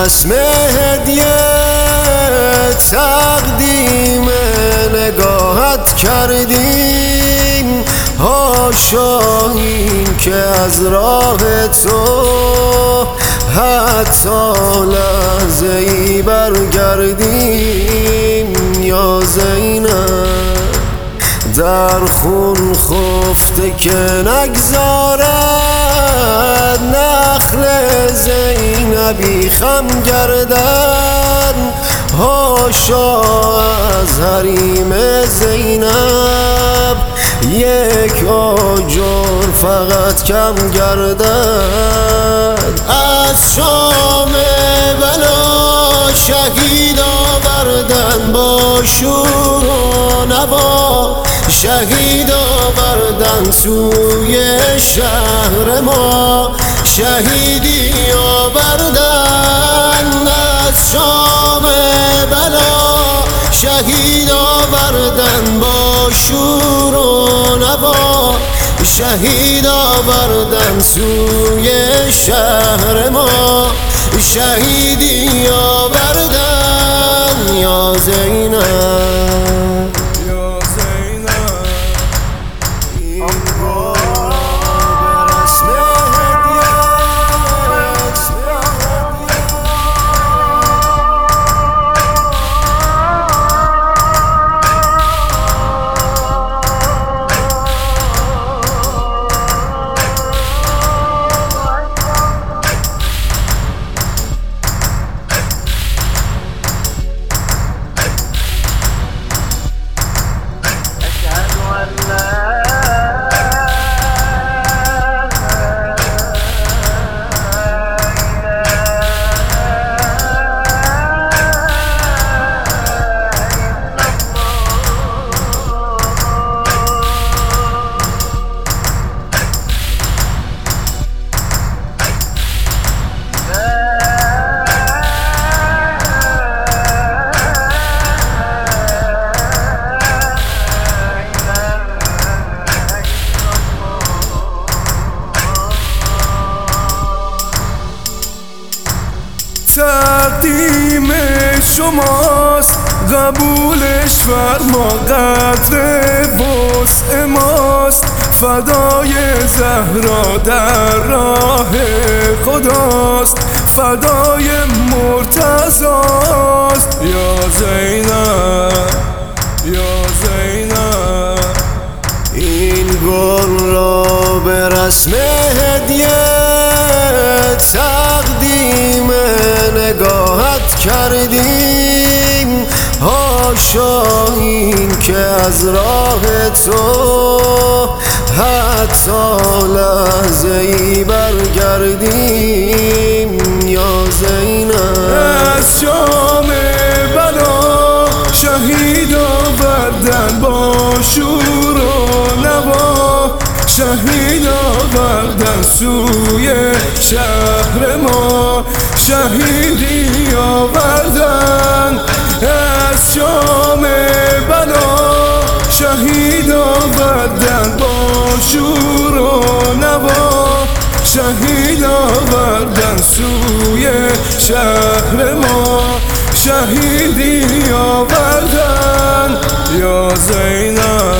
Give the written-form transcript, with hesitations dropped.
رسم هدیه تقدیم نگاهت کردیم، حاشا این که از راه تو حتی لحظه ای برگردیم. یا زینب در خون خفته که نگذارد نخل زینبی خم گردد، حاشا از حریم زینب یک آجر فقط کم گردد. از شام بلا شهید آوردن با شور و نوا، شهید آوردن سوی شهر ما، شهیدی آوردن. از شام بلا شهید آوردن با شور و نوا، شهید آوردن سوی شهر ما، شهیدی آوردن. یا زینب تقدیم شماست، قبولش فرما قدر وسع ماست، فدای زهرا در راه خداست، فدای مرتضاست. یا زینب یا زینب این گل را به رسم هدیه تقدیم نگاهت کردیم، حاشا این که از راه تو حتی لحظه ای برگردیم. یا زینب از شام بلا شهید آوردن با شور و نوا، شهید آوردن سوی شهر ما، شهیدی آوردن. از شام بلا شهید آوردن با شور و نوا، شهید آوردن سوی شهر ما، شهیدی آوردن. یا زینب